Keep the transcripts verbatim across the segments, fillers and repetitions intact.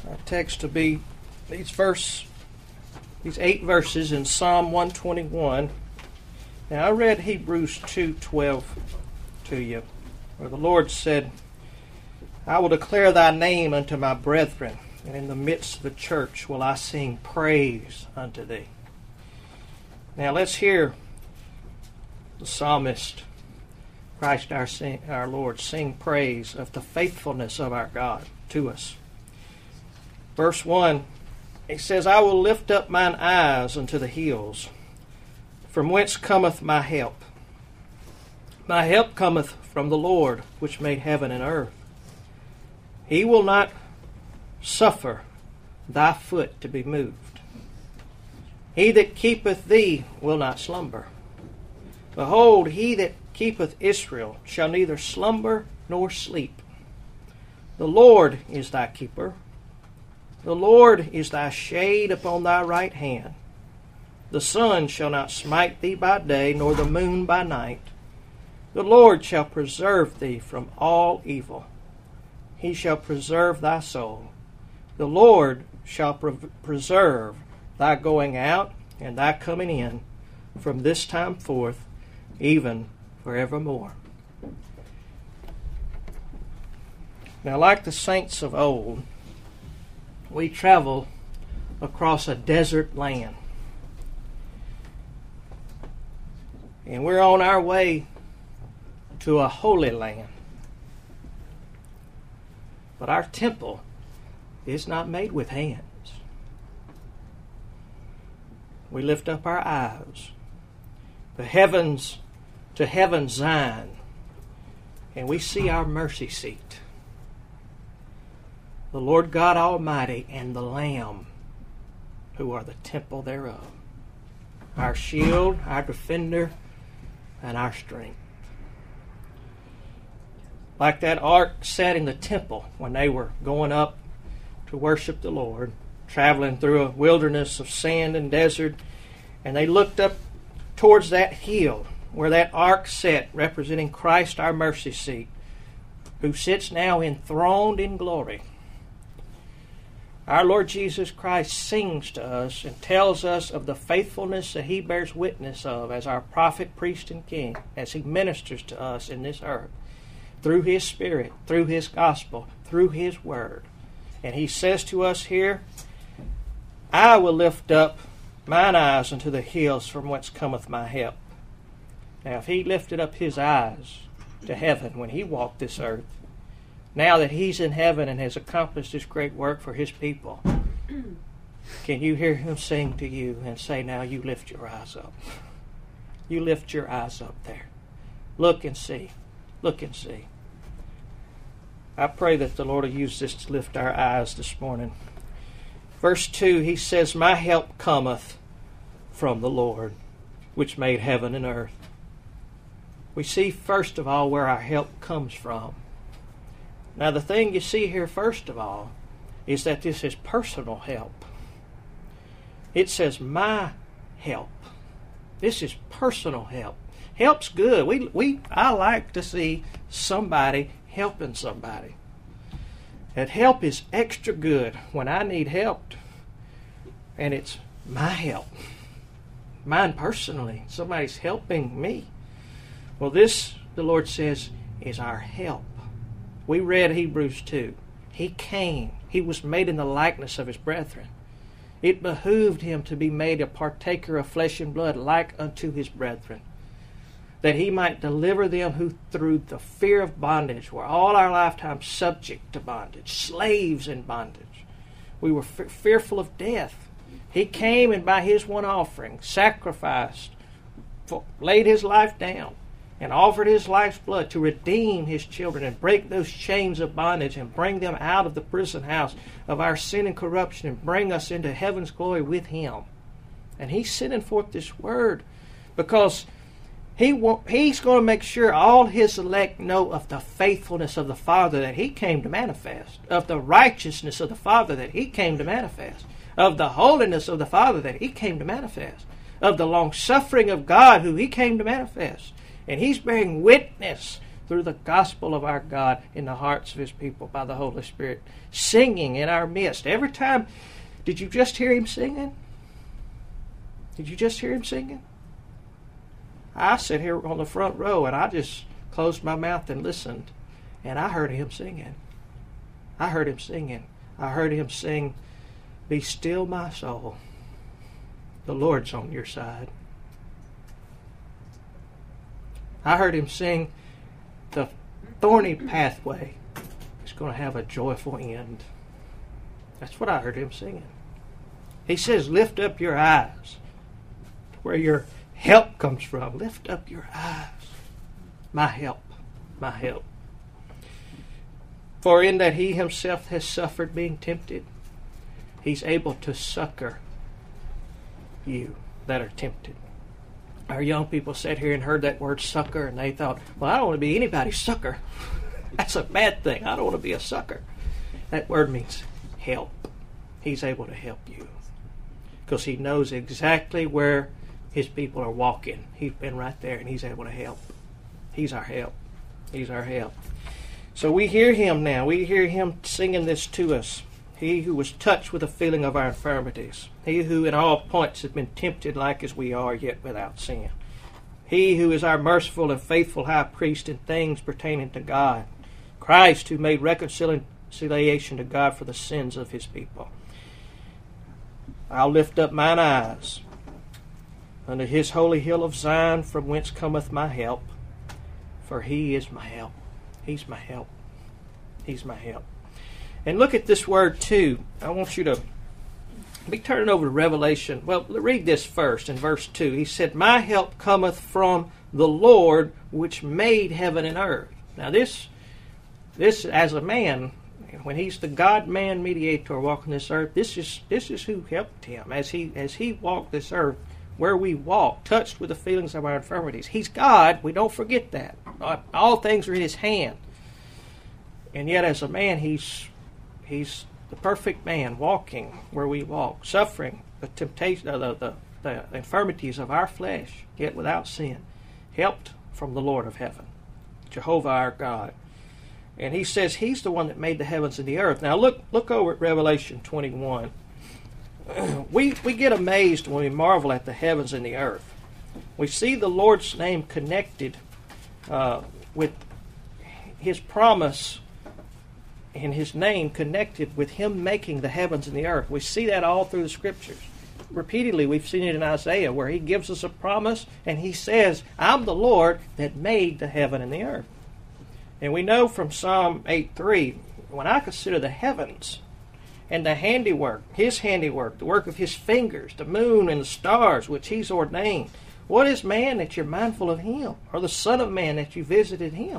Our text to be these verse, these eight verses in Psalm one twenty-one. Now I read Hebrews two twelve to you, where the Lord said, "I will declare thy name unto my brethren, and in the midst of the church will I sing praise unto thee." Now let's hear the psalmist, Christ our, sing, our Lord, sing praise of the faithfulness of our God to us. Verse one, he says, "I will lift up mine eyes unto the hills, from whence cometh my help. My help cometh from the Lord, which made heaven and earth. He will not suffer thy foot to be moved. He that keepeth thee will not slumber. Behold, he that keepeth Israel shall neither slumber nor sleep. The Lord is thy keeper. The Lord is thy shade upon thy right hand. The sun shall not smite thee by day, nor the moon by night. The Lord shall preserve thee from all evil. He shall preserve thy soul. The Lord shall pre- preserve thy going out and thy coming in from this time forth, even forevermore." Now, like the saints of old, we travel across a desert land. And we're on our way to a holy land. But our temple is not made with hands. We lift up our eyes, the heavens to heaven Zion, and we see our mercy seat, the Lord God Almighty and the Lamb, who are the temple thereof, our shield, our defender, and our strength. Like that ark sat in the temple when they were going up to worship the Lord, traveling through a wilderness of sand and desert, and they looked up towards that hill where that ark sat, representing Christ, our mercy seat, who sits now enthroned in glory. Our Lord Jesus Christ sings to us and tells us of the faithfulness that He bears witness of as our prophet, priest, and king, as He ministers to us in this earth, through His Spirit, through His gospel, through His word. And He says to us here, "I will lift up mine eyes unto the hills from whence cometh my help." Now, if He lifted up His eyes to heaven when He walked this earth, now that He's in heaven and has accomplished this great work for His people, can you hear Him sing to you and say, "Now you lift your eyes up. You lift your eyes up there. Look and see. Look and see." I pray that the Lord will use this to lift our eyes this morning. Verse two, he says, "My help cometh from the Lord, which made heaven and earth." We see first of all where our help comes from. Now the thing you see here first of all is that this is personal help. It says, "My help." This is personal help. Help's good. We we I like to see somebody helping somebody. That help is extra good when I need help. And it's my help. Mine personally. Somebody's helping me. Well, this, the Lord says, is our help. We read Hebrews two. He came. He was made in the likeness of His brethren. It behooved Him to be made a partaker of flesh and blood like unto His brethren, that He might deliver them who through the fear of bondage were all our lifetime subject to bondage, slaves in bondage. We were f- fearful of death. He came and by His one offering sacrificed, for, laid His life down, and offered His life's blood to redeem His children and break those chains of bondage and bring them out of the prison house of our sin and corruption and bring us into heaven's glory with Him. And He's sending forth this word because He will, He's going to make sure all His elect know of the faithfulness of the Father that He came to manifest, of the righteousness of the Father that He came to manifest, of the holiness of the Father that He came to manifest, of the long-suffering of God who He came to manifest. And He's bearing witness through the gospel of our God in the hearts of His people by the Holy Spirit, singing in our midst. Every time, did you just hear Him singing? Did you just hear Him singing? I sit here on the front row and I just closed my mouth and listened, and I heard Him singing. I heard Him singing. I heard Him sing, "Be still, my soul. The Lord's on your side." I heard Him sing, "The thorny pathway is going to have a joyful end." That's what I heard Him singing. He says, "Lift up your eyes to where your help comes from." Lift up your eyes. My help. My help. For in that He Himself has suffered being tempted, He's able to succor you that are tempted. Our young people sat here and heard that word succor, and they thought, well, I don't want to be anybody's succor. That's a bad thing. I don't want to be a succor. That word means help. He's able to help you because He knows exactly where His people are walking. He's been right there, and He's able to help. He's our help. He's our help. So we hear Him now. We hear Him singing this to us. He who was touched with the feeling of our infirmities. He who in all points has been tempted like as we are, yet without sin. He who is our merciful and faithful high priest in things pertaining to God. Christ who made reconciliation to God for the sins of His people. I'll lift up mine eyes unto His holy hill of Zion, from whence cometh my help. For He is my help. He's my help. He's my help. And look at this word too. I want you to be turning over to Revelation. Well, read this first in verse two. He said, "My help cometh from the Lord, which made heaven and earth." Now this, this as a man, when He's the God-man mediator walking this earth, this is this is who helped Him as he as he walked this earth, where we walk, touched with the feelings of our infirmities. He's God. We don't forget that. All things are in His hand. And yet as a man, He's He's the perfect man walking where we walk, suffering the temptation, uh, the, the, the infirmities of our flesh, yet without sin, helped from the Lord of heaven, Jehovah our God. And He says He's the one that made the heavens and the earth. Now look look over at Revelation twenty-one. We, we get amazed when we marvel at the heavens and the earth. We see the Lord's name connected uh, with His promise, and His name connected with Him making the heavens and the earth. We see that all through the Scriptures. Repeatedly, we've seen it in Isaiah, where He gives us a promise, and He says, "I'm the Lord that made the heaven and the earth." And we know from Psalm eight three, when I consider the heavens and the handiwork, His handiwork, the work of His fingers, the moon and the stars, which He's ordained, what is man that you're mindful of Him, or the Son of Man that you visited Him?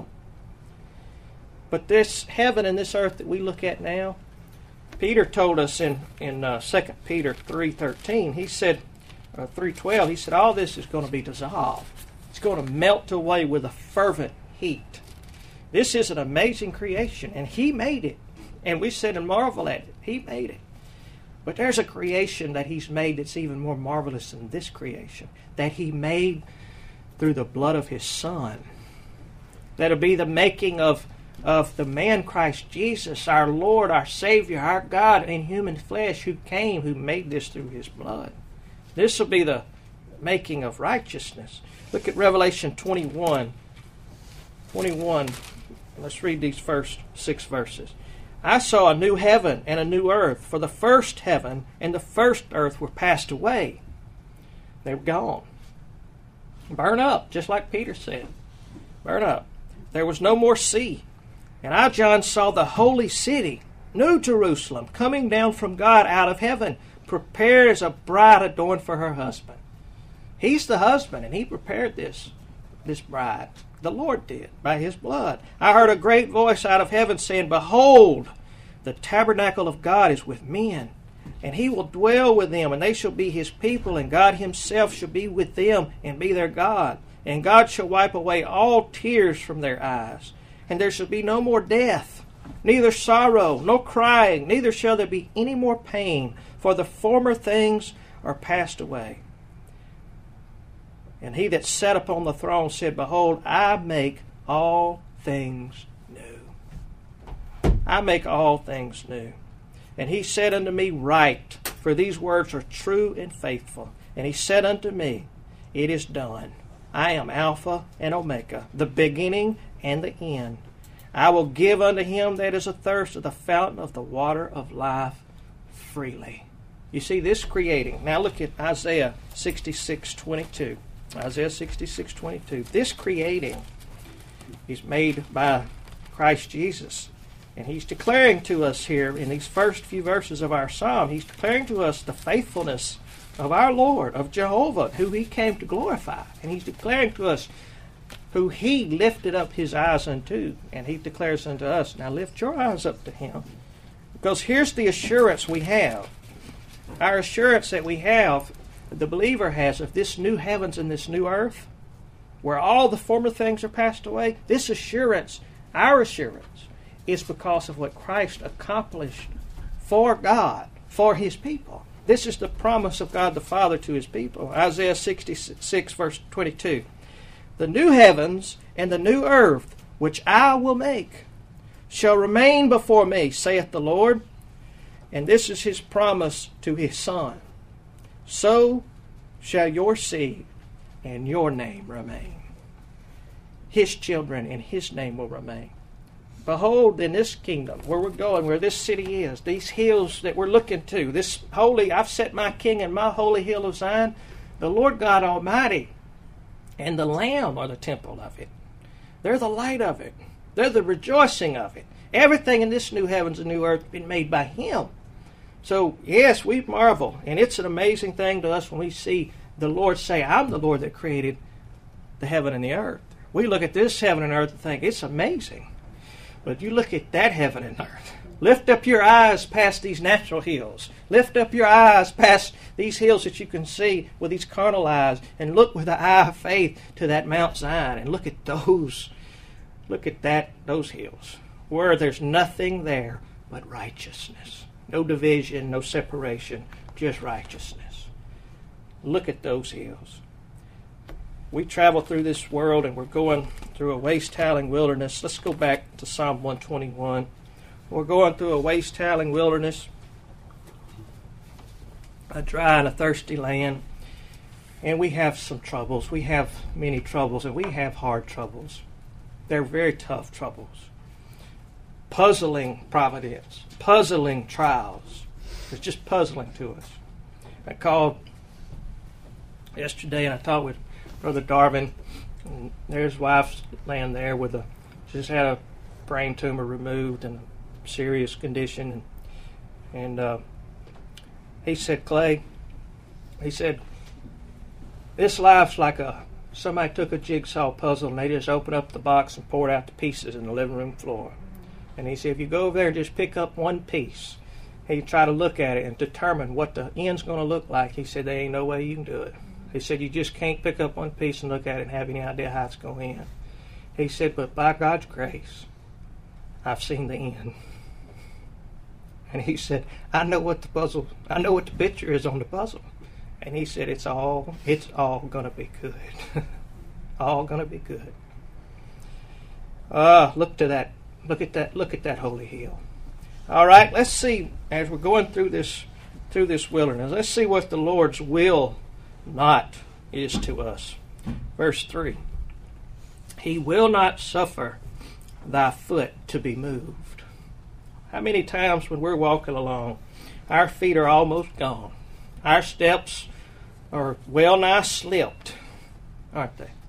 But this heaven and this earth that we look at now, Peter told us in, in uh, Second Peter three thirteen, he said, uh, three twelve, he said, all this is going to be dissolved. It's going to melt away with a fervent heat. This is an amazing creation, and He made it. And we sit and marvel at it. He made it. But there's a creation that He's made that's even more marvelous than this creation, that He made through the blood of His Son. That'll be the making of, of the man Christ Jesus, our Lord, our Savior, our God in human flesh, who came, who made this through His blood. This will be the making of righteousness. Look at Revelation twenty-one. twenty-one. Let's read these first six verses. "I saw a new heaven and a new earth, for the first heaven and the first earth were passed away." They were gone. Burn up, just like Peter said. Burn up. "There was no more sea. And I, John, saw the holy city, New Jerusalem, coming down from God out of heaven, prepared as a bride adorned for her husband." He's the husband, and He prepared this, this bride. The Lord did, by His blood. "I heard a great voice out of heaven saying, Behold, the tabernacle of God is with men, and He will dwell with them, and they shall be His people, and God Himself shall be with them and be their God. And God shall wipe away all tears from their eyes, and there shall be no more death, neither sorrow, nor crying, neither shall there be any more pain, for the former things are passed away. And He that sat upon the throne said, Behold, I make all things new. I make all things new. And he said unto me, Write, for these words are true and faithful. And he said unto me, It is done. I am Alpha and Omega, the beginning and the end. I will give unto him that is athirst of the fountain of the water of life freely. You see this creating. Now look at Isaiah sixty-six twenty-two. Isaiah sixty-six twenty-two. This creating is made by Christ Jesus. And he's declaring to us here in these first few verses of our psalm, he's declaring to us the faithfulness of our Lord, of Jehovah, who he came to glorify. And he's declaring to us who he lifted up his eyes unto. And he declares unto us, now lift your eyes up to him. Because here's the assurance we have. Our assurance that we have, the believer has, of this new heavens and this new earth, where all the former things are passed away. This assurance, our assurance, is because of what Christ accomplished for God, for his people. This is the promise of God the Father to his people. Isaiah sixty-six, verse twenty-two. The new heavens and the new earth, which I will make, shall remain before me, saith the Lord. And this is his promise to his Son. So shall your seed and your name remain. His children and his name will remain. Behold, in this kingdom, where we're going, where this city is, these hills that we're looking to, this holy, I've set my king in my holy hill of Zion, the Lord God Almighty and the Lamb are the temple of it. They're the light of it. They're the rejoicing of it. Everything in this new heavens and new earth has been made by him. So, yes, we marvel, and it's an amazing thing to us when we see the Lord say, I'm the Lord that created the heaven and the earth. We look at this heaven and earth and think, it's amazing. But you look at that heaven and earth. Lift up your eyes past these natural hills. Lift up your eyes past these hills that you can see with these carnal eyes, and look with the eye of faith to that Mount Zion, and look at those, look at that, those hills, where there's nothing there but righteousness. No division, no separation, just righteousness. Look at those hills. We travel through this world and we're going through a waste-howling wilderness. Let's go back to Psalm one twenty-one. We're going through a waste-howling wilderness, a dry and a thirsty land, and we have some troubles. We have many troubles, and we have hard troubles. They're very tough troubles. Puzzling providence, puzzling trials. It's just puzzling to us. I called yesterday and I talked with Brother Darvin, and there's his wife's laying there with a, she's had a brain tumor removed in a serious condition, and, and uh, he said, Clay, he said, this life's like a, somebody took a jigsaw puzzle and they just opened up the box and poured out the pieces in the living room floor. And he said, if you go over there and just pick up one piece, and you try to look at it and determine what the end's going to look like, he said, there ain't no way you can do it. He said, you just can't pick up one piece and look at it and have any idea how it's going to end. He said, but by God's grace, I've seen the end. And he said, I know what the puzzle, I know what the picture is on the puzzle. And he said, it's all, it's all going to be good. All going to be good. Ah, uh, look to that, look at that, look at that holy hill. All right, let's see, as we're going through this, through this wilderness, let's see what the Lord's will not is to us. Verse three. He will not suffer thy foot to be moved. How many times when we're walking along, our feet are almost gone. Our steps are well nigh slipped, aren't they?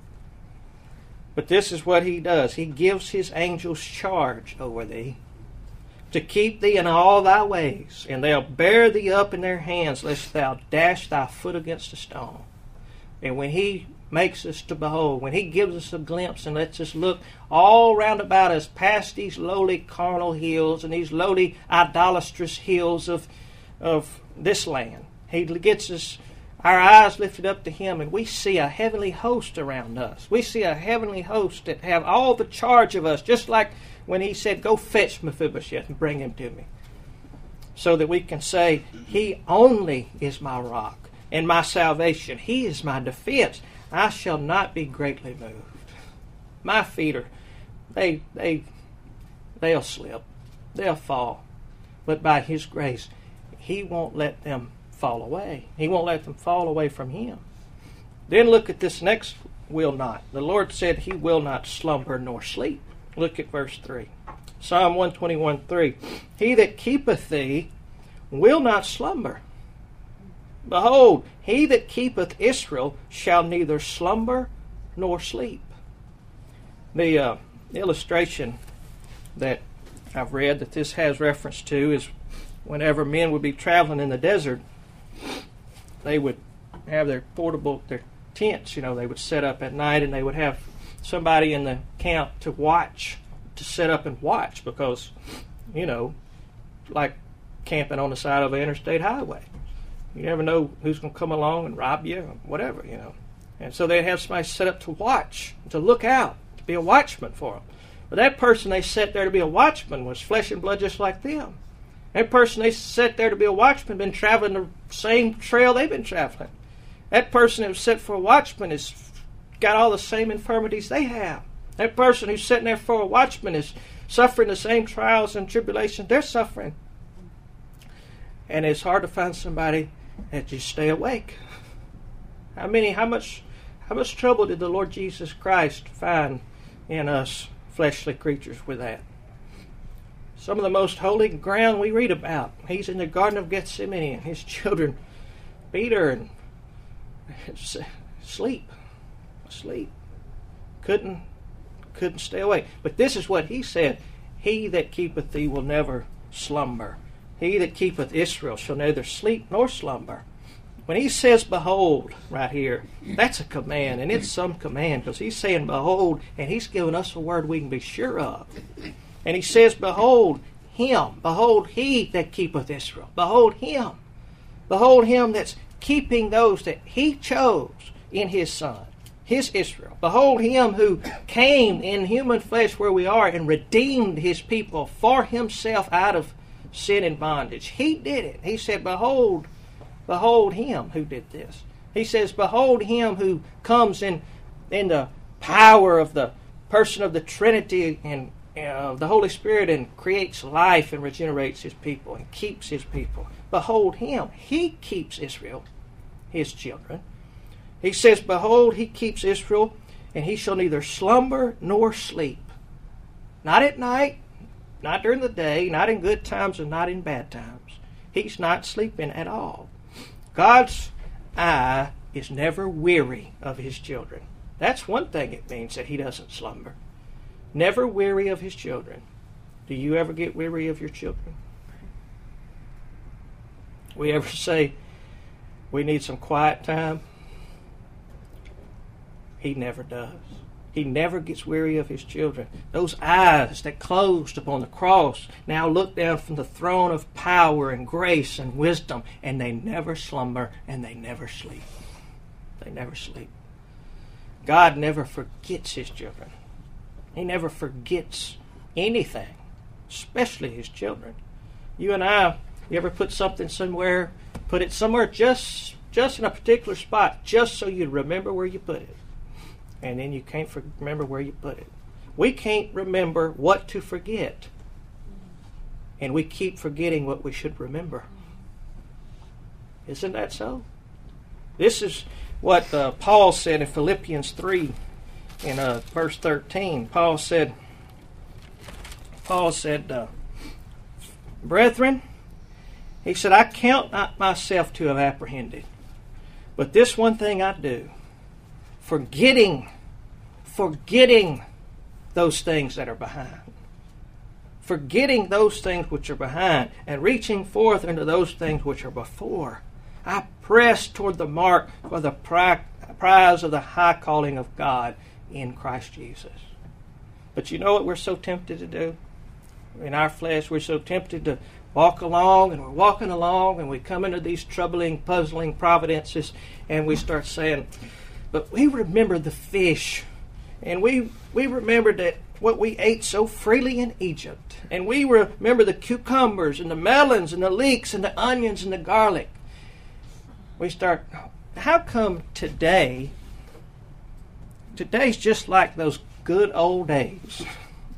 But this is what he does. He gives his angels charge over thee, to keep thee in all thy ways, and they'll bear thee up in their hands, lest thou dash thy foot against a stone. And when he makes us to behold, when he gives us a glimpse and lets us look all round about us past these lowly carnal hills and these lowly idolatrous hills of, of this land, he gets us our eyes lifted up to him, and we see a heavenly host around us. We see a heavenly host that have all the charge of us, just like when he said, go fetch Mephibosheth and bring him to me. So that we can say, he only is my rock and my salvation. He is my defense. I shall not be greatly moved. My feet are, they they they'll slip, they'll fall, but by His grace, He won't let them fall away. He won't let them fall away from Him. Then look at this next will not. The Lord said He will not slumber nor sleep. Look at verse three. Psalm one twenty-one three. He that keepeth thee will not slumber. Behold, he that keepeth Israel shall neither slumber nor sleep. The uh, illustration that I've read that this has reference to is whenever men would be traveling in the desert, they would have their portable, their tents, you know, they would set up at night, and they would have somebody in the camp to watch, to set up and watch, because, you know, like camping on the side of an interstate highway. You never know who's going to come along and rob you or whatever, you know. And so they'd have somebody set up to watch, to look out, to be a watchman for them. But that person they set there to be a watchman was flesh and blood just like them. That person they set there to be a watchman been traveling the same trail they've been traveling. That person that was set for a watchman has got all the same infirmities they have. That person who's sitting there for a watchman is suffering the same trials and tribulations they're suffering. And it's hard to find somebody that just stay awake. How many, how much, how much trouble did the Lord Jesus Christ find in us fleshly creatures with that? Some of the most holy ground we read about. He's in the Garden of Gethsemane, and his children, Peter, and sleep, sleep, couldn't, couldn't stay awake. But this is what he said: He that keepeth thee will never slumber. He that keepeth Israel shall neither sleep nor slumber. When he says behold right here, that's a command, and it's some command, because he's saying behold, and he's giving us a word we can be sure of. And he says behold him, behold he that keepeth Israel, behold him, behold him that's keeping those that he chose in his Son, his Israel. Behold him who came in human flesh where we are and redeemed his people for himself out of sin and bondage. He did it. He said, behold, behold him who did this. He says, behold him who comes in, in the power of the person of the Trinity and uh, the Holy Spirit, and creates life and regenerates his people and keeps his people. Behold him. He keeps Israel, his children. He says, behold, he keeps Israel, and he shall neither slumber nor sleep. Not at night, not during the day, not in good times and not in bad times. He's not sleeping at all. God's eye is never weary of his children. That's one thing it means, that he doesn't slumber. Never weary of his children. Do you ever get weary of your children? We ever say we need some quiet time? He never does. He never gets weary of his children. Those eyes that closed upon the cross now look down from the throne of power and grace and wisdom, and they never slumber and they never sleep. They never sleep. God never forgets his children. He never forgets anything, especially his children. You and I, you ever put something somewhere, put it somewhere just, just in a particular spot, just so you'd remember where you put it. And then you can't for- remember where you put it. We can't remember what to forget. And we keep forgetting what we should remember. Isn't that so? This is what uh, Paul said in Philippians three, in uh, verse thirteen. Paul said, Paul said, uh, Brethren, he said, I count not myself to have apprehended, but this one thing I do, Forgetting, forgetting those things that are behind. Forgetting those things which are behind and reaching forth into those things which are before. I press toward the mark for the pri- prize of the high calling of God in Christ Jesus. But you know what we're so tempted to do? In our flesh, we're so tempted to walk along, and we're walking along, and we come into these troubling, puzzling providences, and we start saying, but we remember the fish, and we we remember that what we ate so freely in Egypt, and we remember the cucumbers and the melons and the leeks and the onions and the garlic. We start, how come today, today's just like those good old days?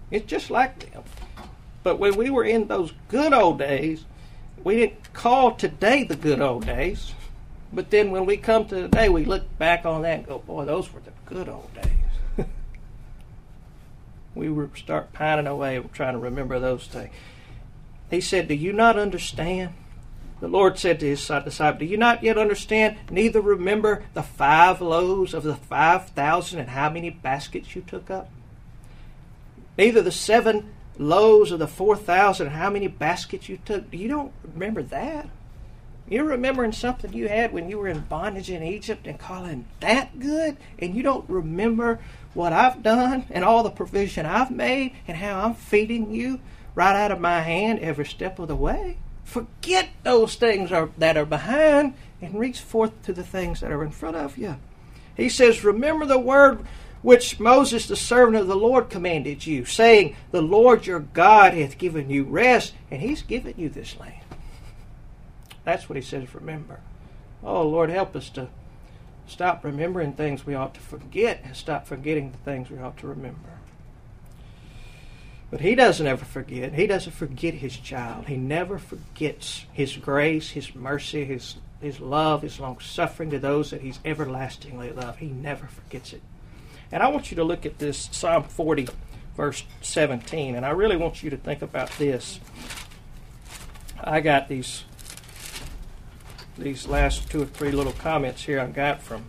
It's just like them. But when we were in those good old days, we didn't call today the good old days. But then when we come to today, we look back on that and go, boy, those were the good old days. We were start pining away trying to remember those things. He said, do you not understand? The Lord said to his disciples, do you not yet understand, neither remember the five loaves of the five thousand and how many baskets you took up? Neither the seven loaves of the four thousand and how many baskets you took. You don't remember that? You're remembering something you had when you were in bondage in Egypt and calling that good? And you don't remember what I've done and all the provision I've made and how I'm feeding you right out of my hand every step of the way? Forget those things are, that are behind and reach forth to the things that are in front of you. He says, remember the word which Moses, the servant of the Lord, commanded you, saying, the Lord your God hath given you rest, and he's given you this land. That's what he says, remember. Oh, Lord, help us to stop remembering things we ought to forget and stop forgetting the things we ought to remember. But he doesn't ever forget. He doesn't forget his child. He never forgets his grace, his mercy, his, his love, his long-suffering to those that he's everlastingly loved. He never forgets it. And I want you to look at this Psalm forty, verse seventeen, and I really want you to think about this. I got these these last two or three little comments here I got from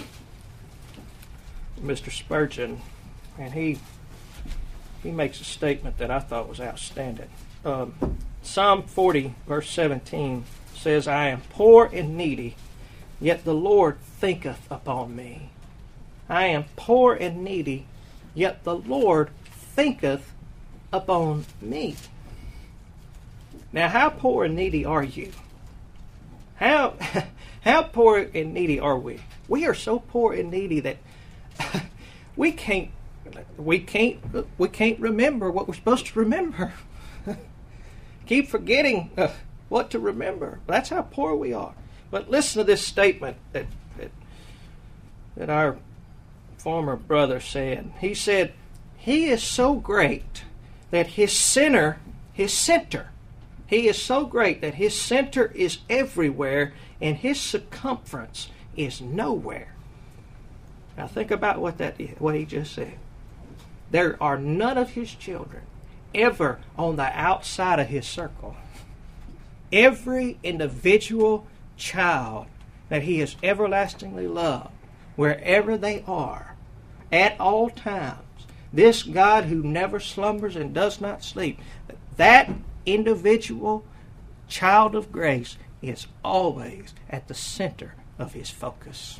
Mister Spurgeon, and he he makes a statement that I thought was outstanding. Um, Psalm forty, verse seventeen says, I am poor and needy, yet the Lord thinketh upon me. I am poor and needy, yet the Lord thinketh upon me. Now, how poor and needy are you? How how poor and needy are we? We are so poor and needy that we can't we can't we can't remember what we're supposed to remember. Keep forgetting uh, what to remember. That's how poor we are. But listen to this statement that that, that our former brother said. He said, he is so great that his center, his center, he is so great that his center is everywhere and his circumference is nowhere. Now think about what that is, what he just said. There are none of his children ever on the outside of his circle. Every individual child that he has everlastingly loved, wherever they are, at all times, this God who never slumbers and does not sleep, that individual child of grace is always at the center of his focus.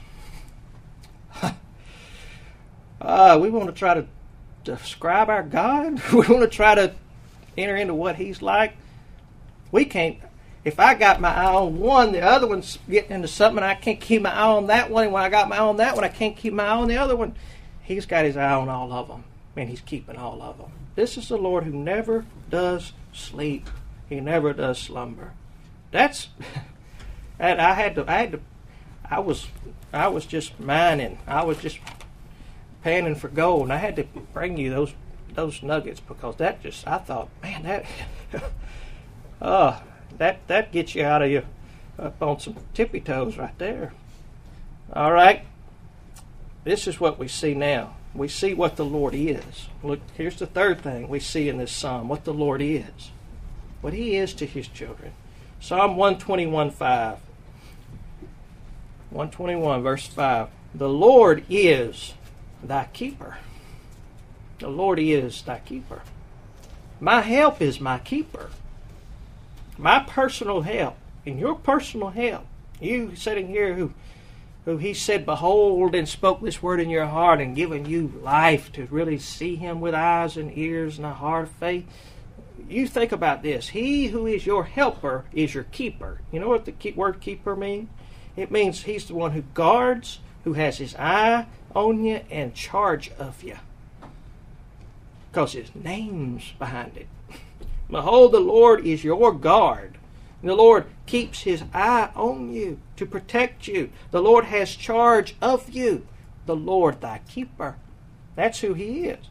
uh, we want to try to describe our God. We want to try to enter into what he's like. We can't. If I got my eye on one, the other one's getting into something, I can't keep my eye on that one. And when I got my eye on that one, I can't keep my eye on the other one. He's got his eye on all of them, and he's keeping all of them. This is the Lord who never does sleep. He never does slumber. That's. And I had to. I had to. I was. I was just mining. I was just panning for gold, and I had to bring you those those nuggets because that just. I thought, man, that. uh That that gets you out of you up on some tippy toes right there. All right. This is what we see now. We see what the Lord is. Look, here's the third thing we see in this psalm, what the Lord is. What he is to his children. Psalm one twenty-one, five. one twenty-one, verse five. The Lord is thy keeper. The Lord is thy keeper. My help is my keeper. My personal help, and your personal help, you sitting here who who he said, behold, and spoke this word in your heart and given you life to really see him with eyes and ears and a heart of faith. You think about this. He who is your helper is your keeper. You know what the key, word keeper means? It means he's the one who guards, who has his eye on you and charge of you. Because his name's behind it. Behold, the Lord is your guard. The Lord keeps his eye on you to protect you. The Lord has charge of you. The Lord thy keeper. That's who he is.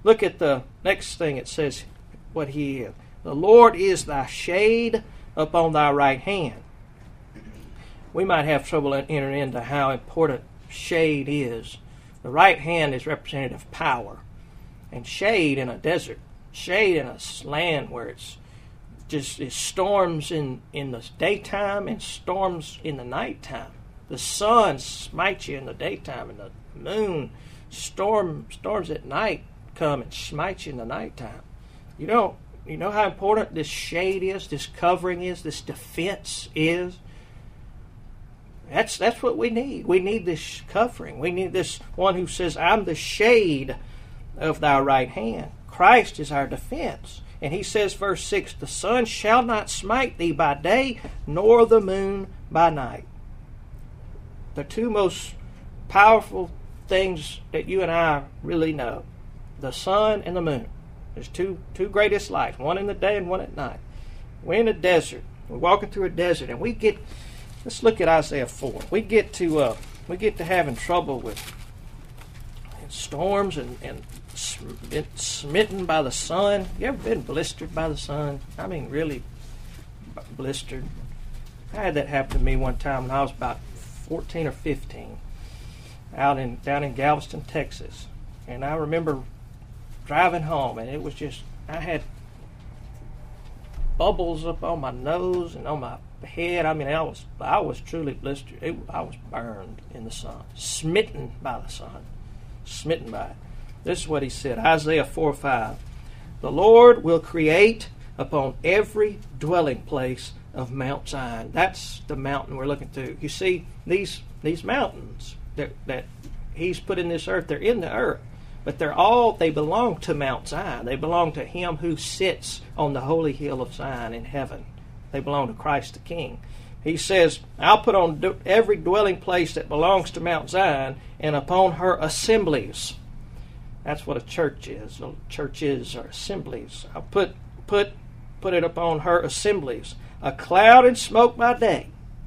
Look at the next thing it says what he is. The Lord is thy shade upon thy right hand. We might have trouble entering into how important shade is. The right hand is representative of power. And shade in a desert, shade in a land where it's just it storms in, in the daytime and storms in the nighttime. The sun smites you in the daytime, and the moon storm storms at night come and smites you in the nighttime. You know, you know how important this shade is, this covering is, this defense is. That's that's what we need. We need this covering. We need this one who says, I'm the shade of thy right hand. Christ is our defense. And he says, verse six, the sun shall not smite thee by day, nor the moon by night. The two most powerful things that you and I really know, the sun and the moon. There's two two greatest lights, one in the day and one at night. We're in a desert. We're walking through a desert, and we get, let's look at Isaiah four. We get to uh, we get to having trouble with storms and, and been smitten by the sun. You ever been blistered by the sun? I mean, really blistered. I had that happen to me one time when I was about fourteen or fifteen, out in down in Galveston, Texas. And I remember driving home, and it was just, I had bubbles up on my nose and on my head. I mean, I was I was truly blistered. It, I was burned in the sun, smitten by the sun, smitten by it. This is what he said, Isaiah four five. The Lord will create upon every dwelling place of Mount Zion. That's the mountain we're looking to. You see, these these mountains that, that he's put in this earth, they're in the earth. But they're all, they belong to Mount Zion. They belong to him who sits on the holy hill of Zion in heaven. They belong to Christ the King. He says, I'll put on every dwelling place that belongs to Mount Zion and upon her assemblies. That's what a church is. Churches are assemblies. I'll put put put it upon her assemblies. A cloud and smoke by day.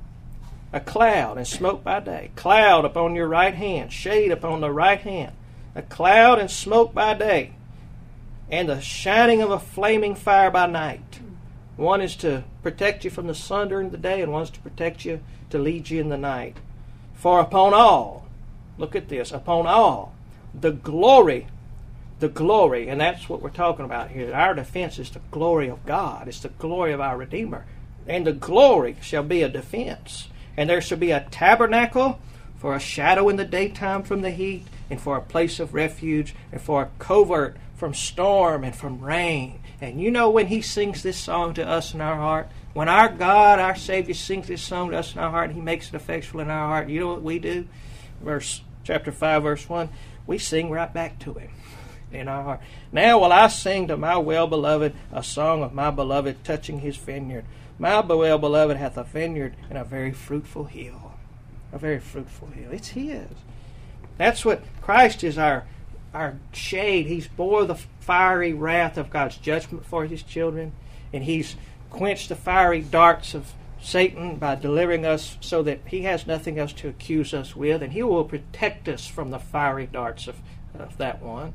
A cloud and smoke by day. Cloud upon your right hand. Shade upon the right hand. A cloud and smoke by day. And the shining of a flaming fire by night. One is to protect you from the sun during the day, and one is to protect you, to lead you in the night. For upon all, look at this, upon all, the glory, the glory, and that's what we're talking about here. Our defense is the glory of God. It's the glory of our Redeemer. And the glory shall be a defense. And there shall be a tabernacle for a shadow in the daytime from the heat, and for a place of refuge, and for a covert from storm and from rain. And you know, when he sings this song to us in our heart, when our God, our Savior, sings this song to us in our heart, and he makes it effectual in our heart, you know what we do? Verse chapter five, verse one, we sing right back to him in our heart. Now will I sing to my well-beloved a song of my beloved touching his vineyard. My well-beloved hath a vineyard and a very fruitful hill. A very fruitful hill. It's his. That's what Christ is, our our shade. He's bore the fiery wrath of God's judgment for his children, and he's quenched the fiery darts of Satan by delivering us so that he has nothing else to accuse us with, and he will protect us from the fiery darts of, of that one.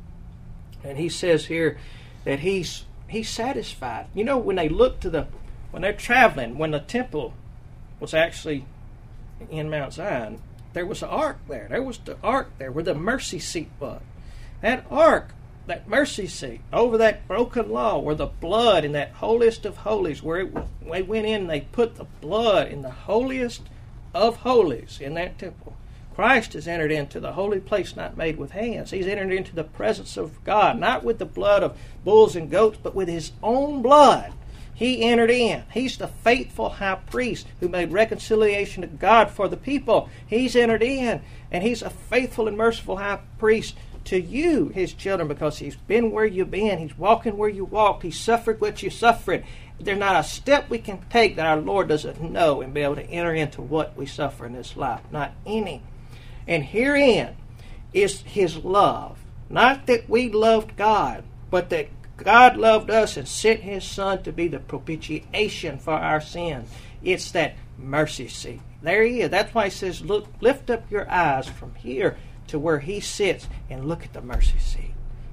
And he says here that he's he's satisfied. You know, when they look to the, when they're traveling, when the temple was actually in Mount Zion, there was an ark there. There was the ark there where the mercy seat was. That ark, that mercy seat, over that broken law, where the blood in that holiest of holies, where it, they went in and they put the blood in the holiest of holies in that temple. Christ has entered into the holy place not made with hands. He's entered into the presence of God, not with the blood of bulls and goats, but with his own blood. He entered in. He's the faithful high priest who made reconciliation to God for the people. He's entered in, and he's a faithful and merciful high priest to you, his children, because he's been where you've been. He's walking where you walked. He suffered what you suffered. There's not a step we can take that our Lord doesn't know and be able to enter into what we suffer in this life. Not any. And herein is his love. Not that we loved God, but that God loved us and sent his Son to be the propitiation for our sins. It's that mercy seat. There he is. That's why he says, look, lift up your eyes from here to where he sits and look at the mercy seat.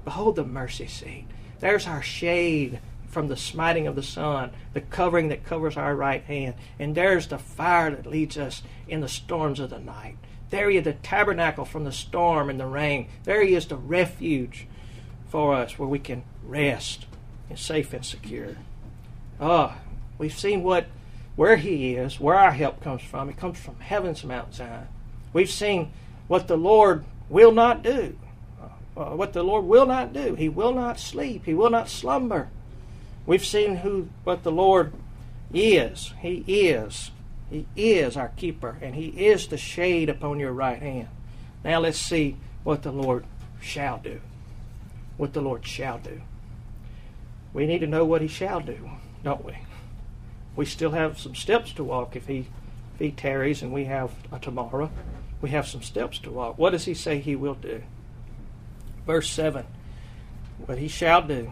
Behold the mercy seat. There's our shade from the smiting of the sun, the covering that covers our right hand. And there's the fire that leads us in the storms of the night. There he is, the tabernacle from the storm and the rain. There he is, the refuge for us where we can rest and safe and secure. Oh, we've seen what where he is, where our help comes from. It comes from heaven's Mount Zion. We've seen what the Lord will not do. Uh, what the Lord will not do. He will not sleep. He will not slumber. We've seen who what the Lord is. He is. He is our keeper, and he is the shade upon your right hand. Now let's see what the Lord shall do. What the Lord shall do. We need to know what he shall do, don't we? We still have some steps to walk if he, if he tarries and we have a tomorrow. We have some steps to walk. What does he say he will do? Verse seven. What he shall do.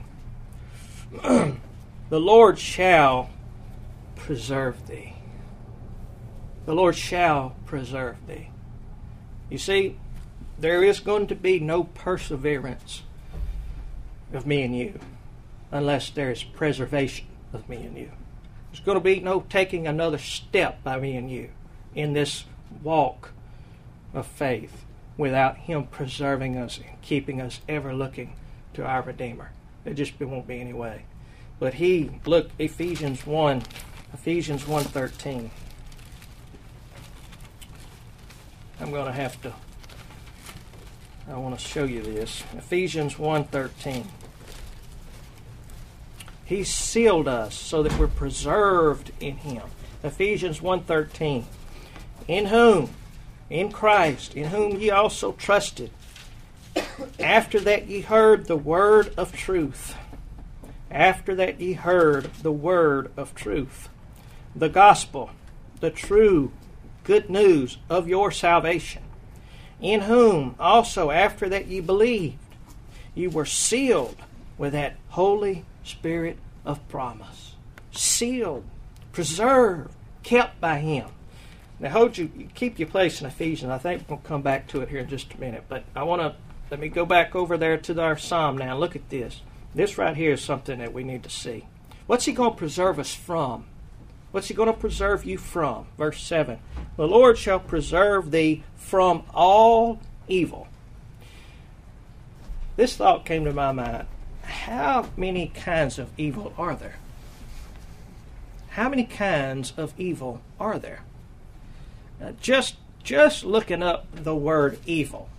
The Lord shall preserve thee. The Lord shall preserve thee. You see, there is going to be no perseverance of me and you unless there is preservation of me and you. There's going to be no taking another step by me and you in this walk of faith without him preserving us and keeping us ever looking to our Redeemer. There just won't be any way. But he, look, Ephesians one, Ephesians one thirteen. I'm going to have to, I want to show you this. Ephesians one thirteen. He sealed us so that we're preserved in him. Ephesians one thirteen. In whom, in Christ, in whom ye also trusted, after that ye heard the word of truth. After that ye heard the word of truth. The gospel, the true good news of your salvation. In whom also after that ye believed, ye were sealed with that Holy Spirit of promise. Sealed, preserved, kept by him. Now hold you, keep your place in Ephesians. I think we'll come back to it here in just a minute. But I want to, let me go back over there to our psalm now. Look at this. This right here is something that we need to see. What's he going to preserve us from? What's he going to preserve you from? Verse seven. The Lord shall preserve thee from all evil. This thought came to my mind. How many kinds of evil are there? How many kinds of evil are there? Now, just, just looking up the word evil,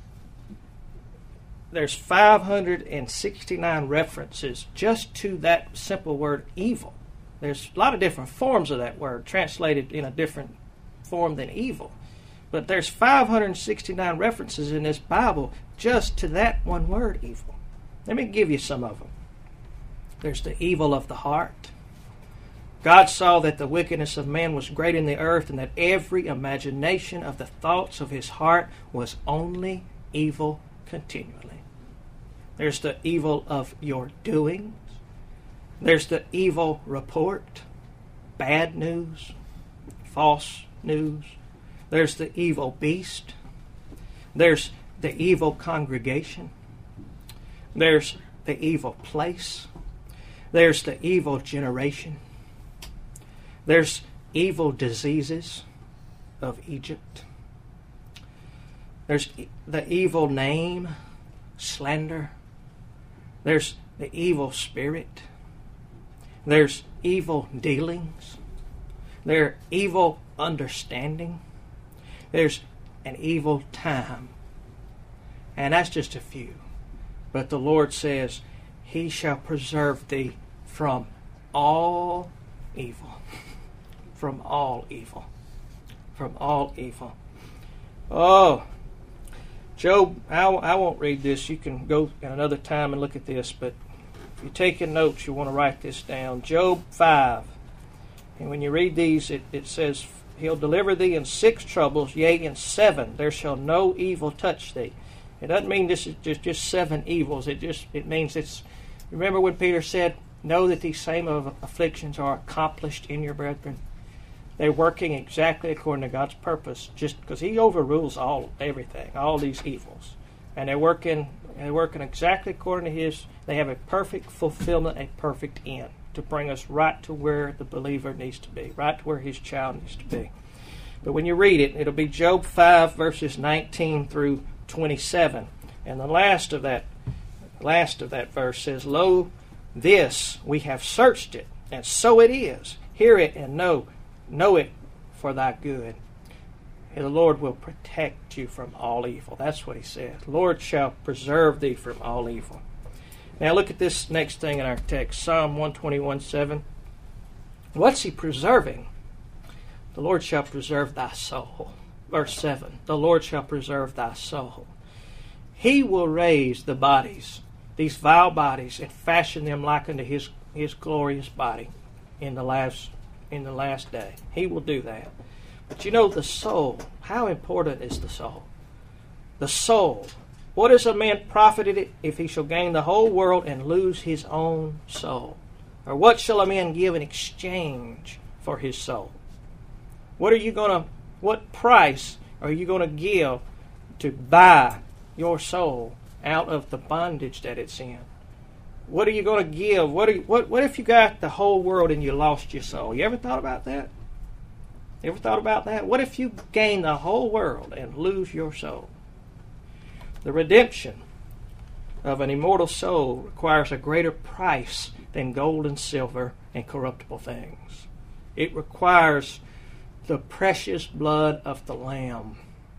there's five hundred sixty-nine references just to that simple word evil. There's a lot of different forms of that word, translated in a different form than evil. But there's five hundred sixty-nine references in this Bible just to that one word, evil. Let me give you some of them. There's the evil of the heart. God saw that the wickedness of man was great in the earth, and that every imagination of the thoughts of his heart was only evil continually. There's the evil of your doings. There's the evil report, bad news, false news. There's the evil beast. There's the evil congregation. There's the evil place. There's the evil generation. There's evil diseases of Egypt. There's the evil name, slander. There's the evil spirit. There's evil dealings. There's evil understanding. There's an evil time. And that's just a few. But the Lord says, he shall preserve thee from all evil. From all evil. From all evil. Oh, Job, I, I won't read this. You can go at another time and look at this. But if you're taking notes, you want to write this down. Job five. And when you read these, it, it says, he'll deliver thee in six troubles, yea, in seven. There shall no evil touch thee. It doesn't mean this is just, just seven evils. It just it means it's... Remember when Peter said, know that these same afflictions are accomplished in your brethren? They're working exactly according to God's purpose, just because he overrules all everything, all these evils. And they're working They're working exactly according to His. They have a perfect fulfillment, a perfect end to bring us right to where the believer needs to be, right to where his child needs to be. But when you read it, it'll be Job five, verses nineteen through twenty-seven. And the last of that, last of that verse says, Lo, this, we have searched it, and so it is. Hear it and know, know it for thy good. And the Lord will protect you from all evil. That's what He says. Lord shall preserve thee from all evil. Now look at this next thing in our text, Psalm one twenty-one, seven. What's He preserving? The Lord shall preserve thy soul. Verse seven, the Lord shall preserve thy soul. He will raise the bodies, these vile bodies, and fashion them like unto His, his glorious body in the last in the last day. He will do that. But you know, the soul, how important is the soul? The soul. What is a man profited if he shall gain the whole world and lose his own soul? Or what shall a man give in exchange for his soul? What are you going to, what price are you going to give to buy your soul out of the bondage that it's in? What are you going to give? What, are you, what, what if you got the whole world and you lost your soul? You ever thought about that? You ever thought about that? What if you gain the whole world and lose your soul? The redemption of an immortal soul requires a greater price than gold and silver and corruptible things. It requires the precious blood of the Lamb,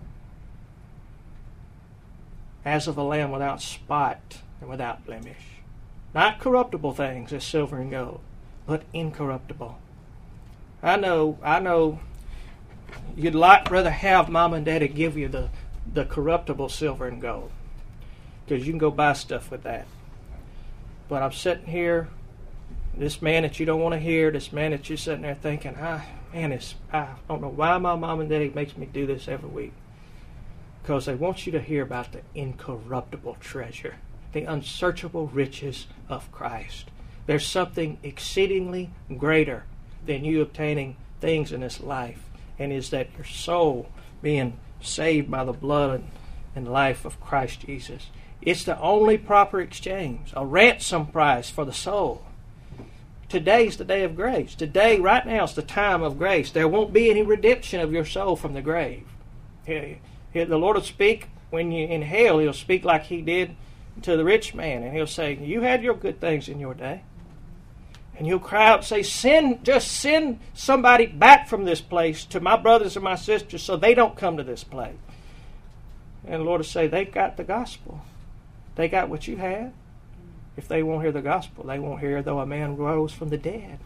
as of a lamb without spot and without blemish. Not corruptible things as silver and gold, but incorruptible. I know, I know you'd like rather have Mom and Daddy give you the, the corruptible silver and gold, because you can go buy stuff with that. But I'm sitting here, this man that you don't want to hear, this man that you're sitting there thinking, ah, man, it's, I don't know why my Mom and Daddy makes me do this every week. Because they want you to hear about the incorruptible treasure, the unsearchable riches of Christ. There's something exceedingly greater than you obtaining things in this life, and is that your soul being saved by the blood and life of Christ Jesus. It's the only proper exchange, a ransom price for the soul. Today's the day of grace. Today, right now, is the time of grace. There won't be any redemption of your soul from the grave. The Lord will speak when you in hell. He'll speak like He did to the rich man, and He'll say, "You had your good things in your day." And you'll cry out and say, send, just send somebody back from this place to my brothers and my sisters so they don't come to this place. And the Lord will say, they've got the gospel. They got what you had. If they won't hear the gospel, they won't hear though a man rose from the dead.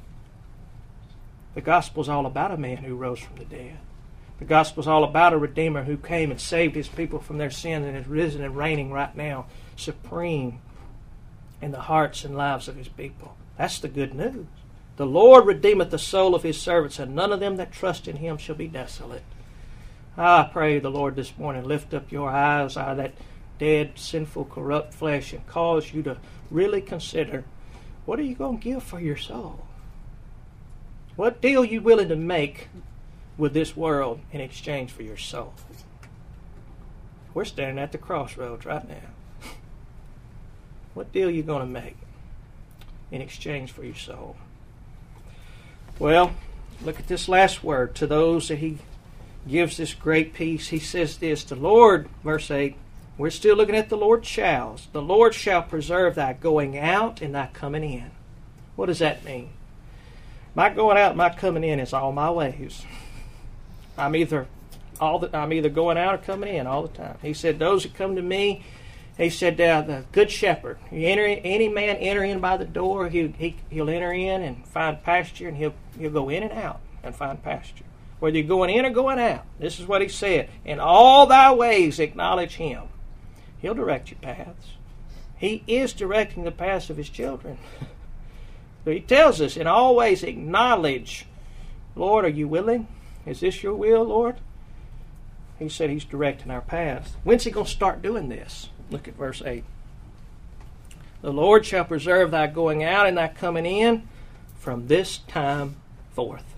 The gospel's all about a man who rose from the dead. The gospel's all about a Redeemer who came and saved His people from their sin and is risen and reigning right now, supreme in the hearts and lives of His people. That's the good news. The Lord redeemeth the soul of His servants, and none of them that trust in Him shall be desolate. I pray the Lord this morning lift up your eyes out of that dead, sinful, corrupt flesh and cause you to really consider, what are you going to give for your soul? What deal are you willing to make with this world in exchange for your soul? We're standing at the crossroads right now. What deal are you going to make in exchange for your soul? Well, look at this last word. To those that He gives this great peace, He says this, the Lord, verse eight, we're still looking at the Lord shalls. The Lord shall preserve thy going out and thy coming in. What does that mean? My going out and my coming in is all my ways. I'm either all the, I'm either going out or coming in all the time. He said, those that come to me, He said, uh, the good shepherd. You enter, any man enter in by the door, he, he, he'll enter in and find pasture, and he'll, he'll go in and out and find pasture. Whether you're going in or going out, this is what He said. In all thy ways acknowledge Him. He'll direct your paths. He is directing the paths of His children. So He tells us, in all ways acknowledge. Lord, are you willing? Is this your will, Lord? He said He's directing our paths. When's He going to start doing this? Look at verse eight. The Lord shall preserve thy going out and thy coming in from this time forth.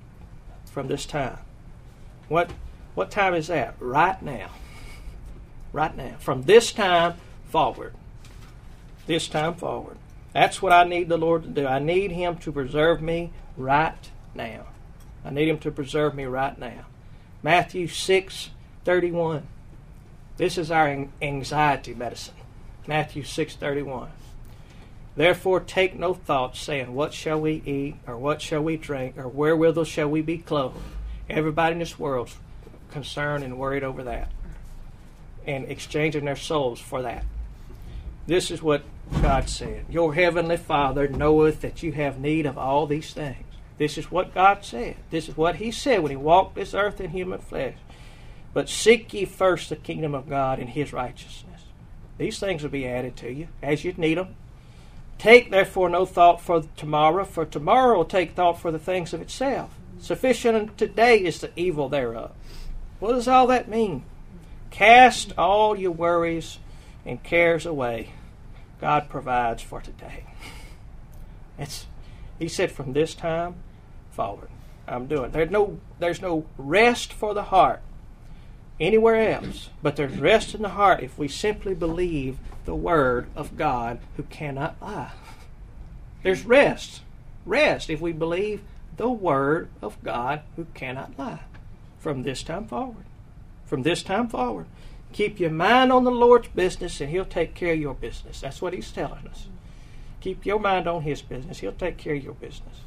From this time. What, what time is that? Right now. right now. From this time forward. This time forward. That's what I need the Lord to do. I need Him to preserve me right now. I need Him to preserve me right now. Matthew six thirty-one. This is our anxiety medicine. Matthew six thirty-one. Therefore take no thought, saying, what shall we eat, or what shall we drink, or wherewithal shall we be clothed? Everybody in this world's concerned and worried over that, and exchanging their souls for that. This is what God said. Your heavenly Father knoweth that you have need of all these things. This is what God said. This is what He said when He walked this earth in human flesh. But seek ye first the kingdom of God and His righteousness. These things will be added to you as you need them. Take therefore no thought for tomorrow, for tomorrow will take thought for the things of itself. Sufficient unto today is the evil thereof. What does all that mean? Cast all your worries and cares away. God provides for today. It's, He said, from this time forward, I'm doing. There's no, there's no rest for the heart anywhere else, but there's rest in the heart if we simply believe the Word of God who cannot lie. There's rest. Rest if we believe the Word of God who cannot lie. From this time forward. From this time forward. Keep your mind on the Lord's business and He'll take care of your business. That's what He's telling us. Keep your mind on His business. He'll take care of your business.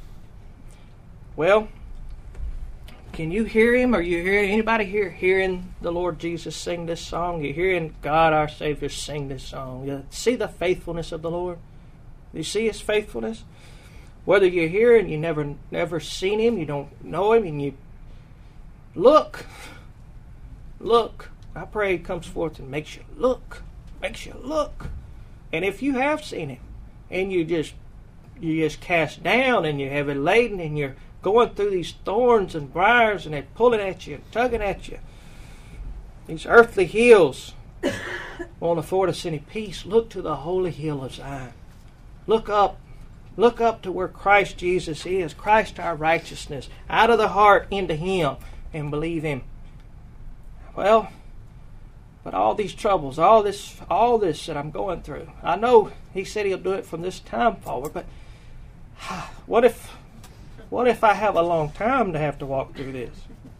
Well, can you hear Him? Are you hearing anybody here hearing the Lord Jesus sing this song? You're hearing God our Savior sing this song. You see the faithfulness of the Lord? You see His faithfulness? Whether you're here and you never never seen Him, you don't know Him, and you look. Look. I pray He comes forth and makes you look. Makes you look. And if you have seen Him, and you just you just cast down and you're heavy laden and you're going through these thorns and briars and they're pulling at you and tugging at you, these earthly hills won't afford us any peace. Look to the holy hill of Zion. Look up. Look up to where Christ Jesus is. Christ our righteousness. Out of the heart into Him and believe Him. Well, but all these troubles, all this all this that I'm going through, I know He said He'll do it from this time forward, but what if what if I have a long time to have to walk through this?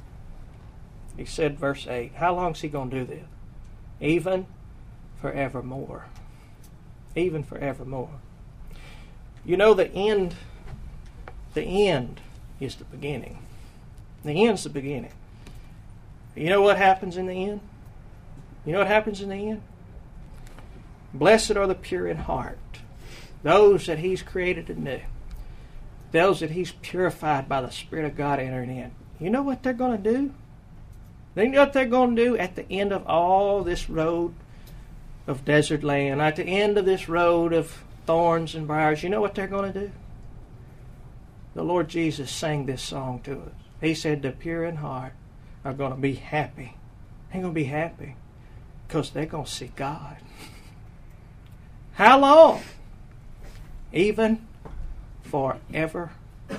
He said, verse eight, how long is He going to do this? Even forevermore. Even forevermore. You know, the end, the end is the beginning. The end's the beginning. You know what happens in the end? You know what happens in the end? Blessed are the pure in heart, those that He's created anew, those that He's purified by the Spirit of God entering in. You know what they're going to do? They know what they're going to do at the end of all this road of desert land, at the end of this road of thorns and briars. You know what they're going to do? The Lord Jesus sang this song to us. He said, the pure in heart are going to be happy. They're going to be happy because they're going to see God. How long? Even forevermore.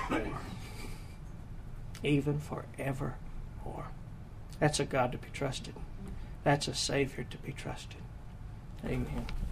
Even forevermore. That's a God to be trusted. That's a Savior to be trusted. Amen.